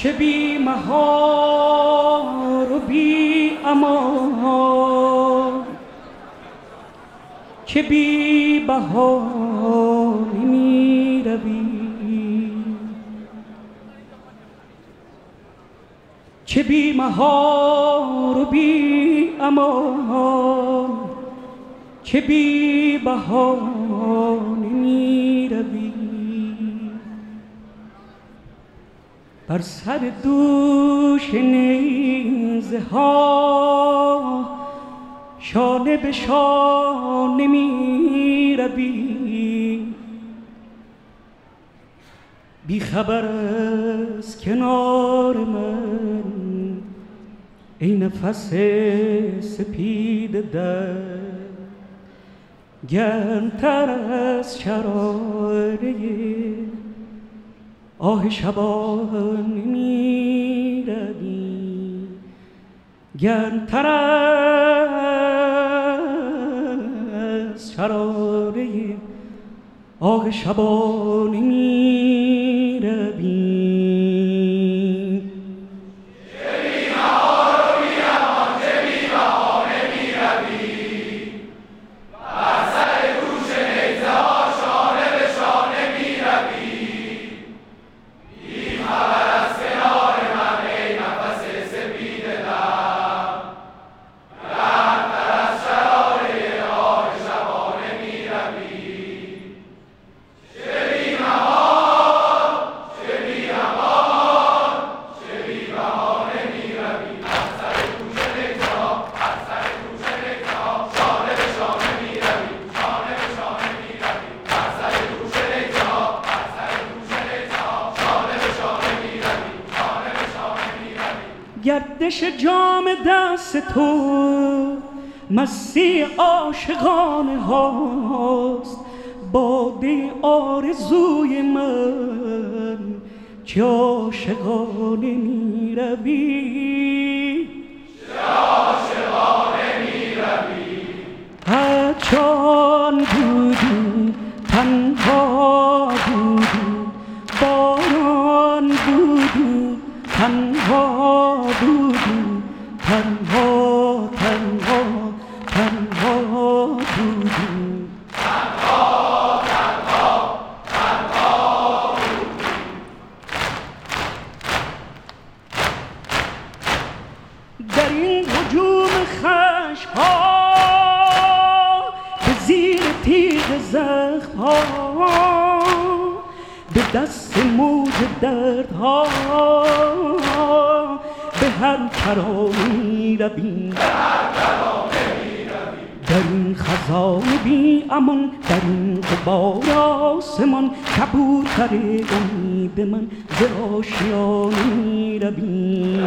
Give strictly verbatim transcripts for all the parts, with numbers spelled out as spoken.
چه بی مهار و بی امان، چه بی بهانه می روی، چه بی مهار و بی امان، چه بی بهانه می روی. بر سر دوش نیزه ها شانه به شانه می روی، بی خبر از کنار من ای نفس سپید در، گرمتر از شراره آه شبان می روی، گرمتر از شراره آه شبان می روی. گردش جام دست تو مستی عاشقانه هاست، باده آرزوی من چه عاشقانه می روی، چه عاشقانه می روی. هرچان بودی تنها بودی، باران بودی تنها بودی، تنها تنها تنها بودی، تنها تنها تنها بودی. در این هجوم خشم‌ها به زیر تیغ زخم‌ها، به دست موج دردها به هر کرانه می روی، در این خزان بی امان، در این غبار آسمان کبوتر امید من ز آشیانه می روی.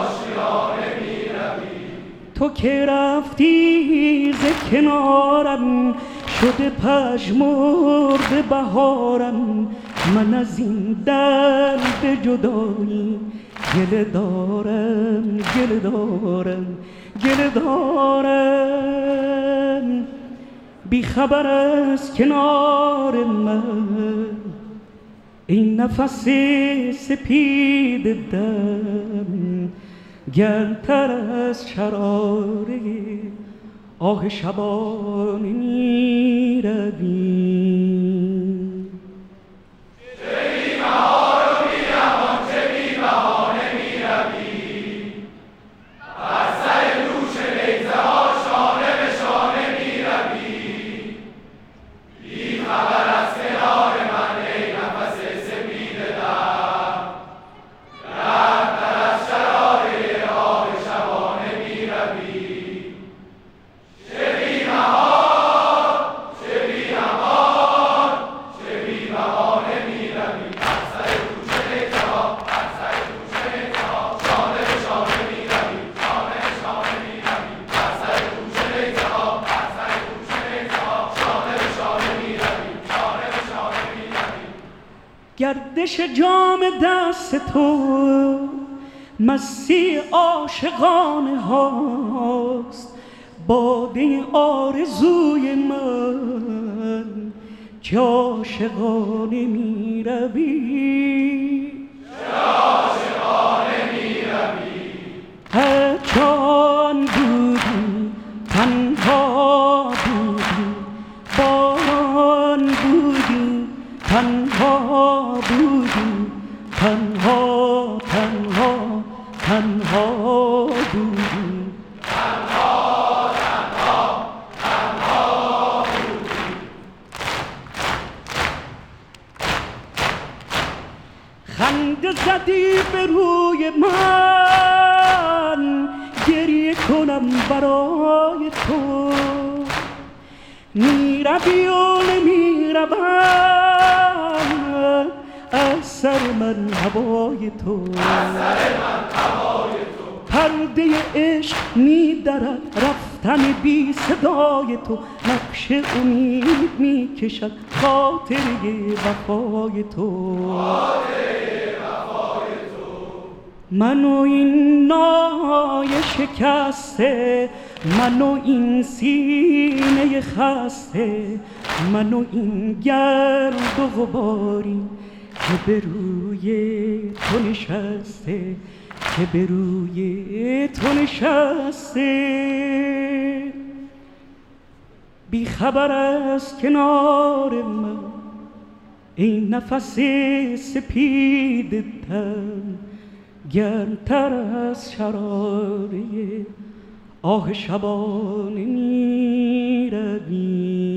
تو که رفتی ز کنارم شده پژمرده بهارم، من از این درد جدایی گله دارم گله دارم گله دارم، بی خبر از کنار من ای نفس سپید دم، گرمتر از شراره آه شبان می روی. گردش جام دست تو مستی عاشقانه هاست، باده آرزوی من چه عاشقانه می روی، چه عاشقانه تنها تنها بودیم. تنها تنها تنها بودیم. خنده زدی به روی من، گریه کنم برای تو. میروی و نمیروم، از سر من هوای تو. پرده عشق میدرد رفتن بی صدای تو. نقش امید میکشد خاطره وفای تو. من و این نای شکسته، من و این سینه خسته، من و این گرد و غباری که به روی تو نشسته، که به روی تو نشسته. بی خبر از کنار من این نفس سپید تن، گرمتر از شراره آه شبانه می روی.